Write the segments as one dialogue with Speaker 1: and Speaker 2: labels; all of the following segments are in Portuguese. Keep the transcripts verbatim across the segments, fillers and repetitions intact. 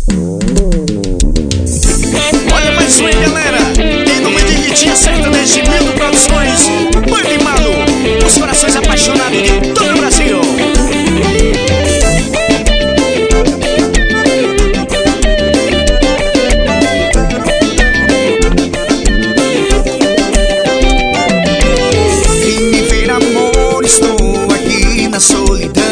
Speaker 1: Olha mais um, hein, galera. Em nome de Ritinha Sertaneja Mildo Produções, Banda e Malu, os corações apaixonados de todo o Brasil.
Speaker 2: Vem me ver, amor, estou aqui na solidão.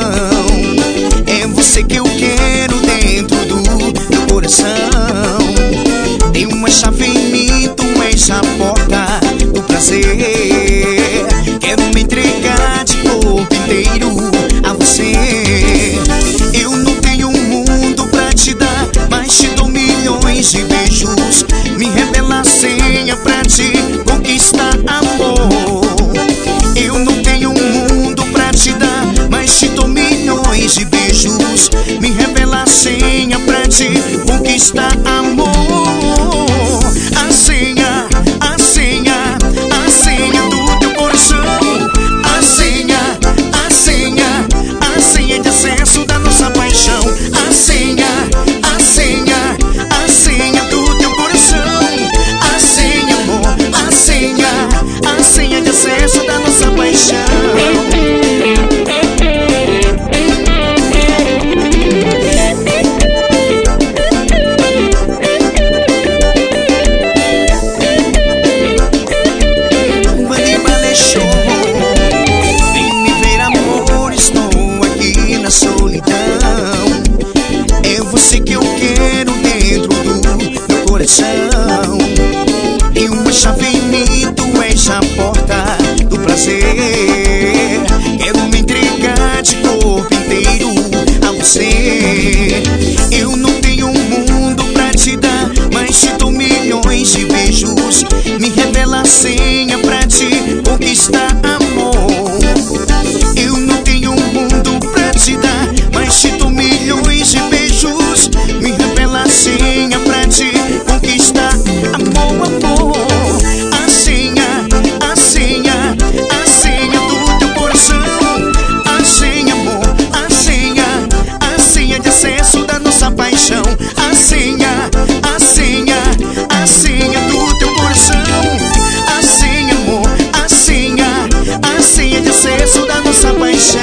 Speaker 2: É você que eu quero dentro do meu coração. Tem uma chave em mim, tu és a porta do prazer. Quero me entregar de corpo inteiro a você. Eu não tenho um mundo pra te dar, mas te dou milhões de beijos. Me revela a senha pra te conquistar, amor. Eu não tenho um mundo pra te dar, mas te dou milhões de beijos. Me revela a senha pra te conquistar, amor. A senha, a senha, a senha do teu coração. A senha, a senha, a senha de acesso da nossa paixão. A senha, a senha, a senha do teu coração. A senha, amor, a senha, a senha de acesso da nossa paixão. E uma chave em mim, tu és a porta do prazer. Quero me entregar de corpo inteiro a você. Eu não tenho um mundo pra te dar, mas te dou milhões de beijos. Me revela a senha pra te conquistar, amor. Eu não tenho um mundo pra te dar, mas te dou milhões de beijos. Me revela a senha pra te conquistar, amor, amor. A senha, a senha, a senha do teu coração. A senha, amor, a senha, a senha de acesso da nossa paixão. A senha, a senha, a senha do teu coração. A senha, amor, a senha, a senha de acesso da nossa paixão.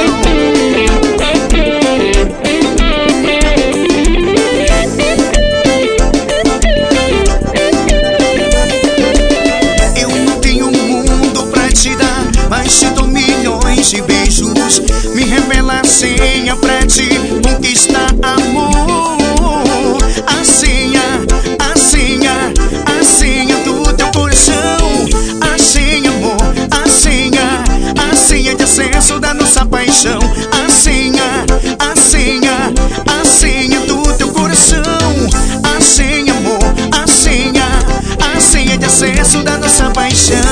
Speaker 2: De beijos, me revela a senha pra te conquistar, amor. A senha, a senha, a senha do teu coração. A senha, amor, a senha, a senha de acesso da nossa paixão. A senha, a senha, a senha do teu coração. A senha, amor, a senha, a senha de acesso da nossa paixão.